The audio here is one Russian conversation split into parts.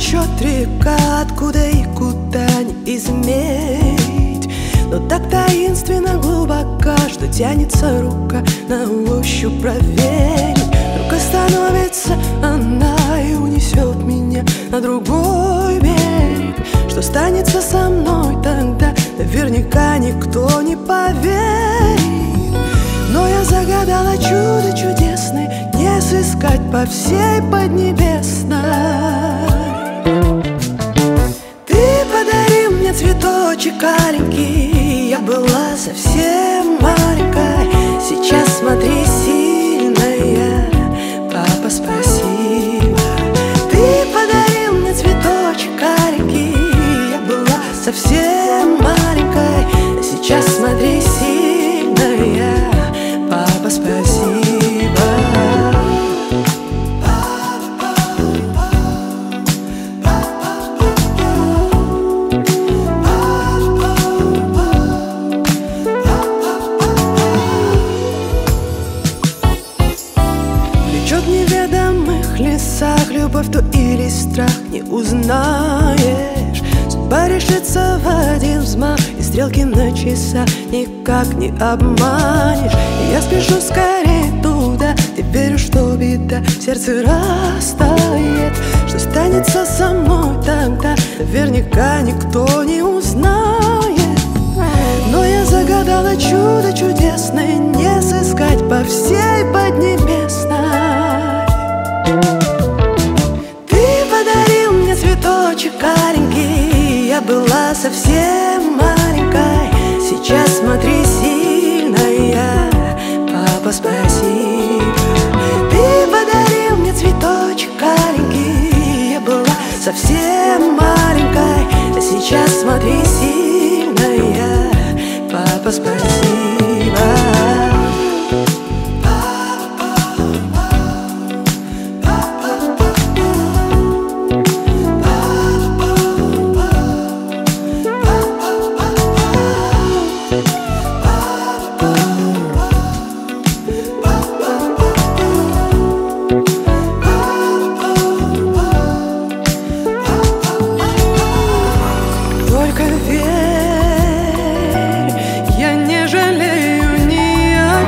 течет река, откуда и куда не измерить, но так таинственно глубока, что тянется рука на ощупь проверить. Вдруг остановится она и унесет меня на другой берег. Что станется со мной тогда, наверняка никто не поверит. Но я загадала чудо чудесное, не сыскать по всей Поднебесной. Ты подарил мне цветочек аленький, я была совсем маленькой. Сейчас смотри, сильная, папа, спасибо. Ты подарил мне цветочек аленький, я была совсем маленькой. Сейчас смотри, сильная, папа, спасибо. Плечет в неведомых лесах, любовь то или страх не узнаешь. Судьба решится в один взмах, и стрелки на часах никак не обманешь. И я спешу скорее туда, где верю, что беда в сердце растает. Что станется со мной тогда, наверняка никто не узнает. Но я загадала чудо чудесное, не сыскать по всей Поднебесной. Ты подарил мне цветочек аленький, я была совсем маленькой. Сейчас смотри, сильная, папа, спасибо. Ты подарил мне цветочек аленький, я была совсем маленькой. Сейчас смотри, сильная, папа, спасибо. Только верь, я не жалею ни о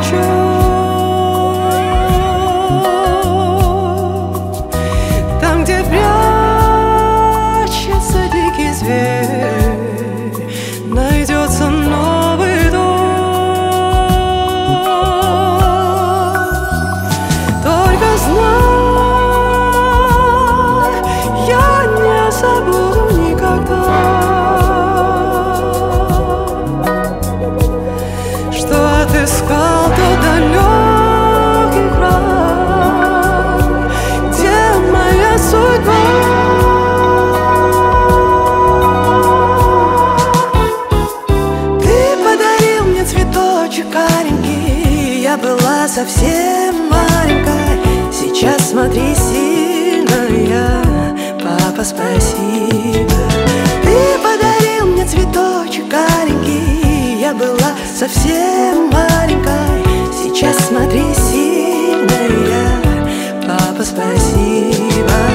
чем. Там, где прячется дикий зверь, найдется новый дом. Только знай, я не забуду никогда, что отыскал тот далекий край, где моя судьба. Ты подарил мне цветочек аленький, я была совсем маленькой. Сейчас смотри, сильная, папа, спасибо. Ты подарил мне цветочек аленький, я была совсем маленькой. Сейчас смотри, сильная, папа, спасибо.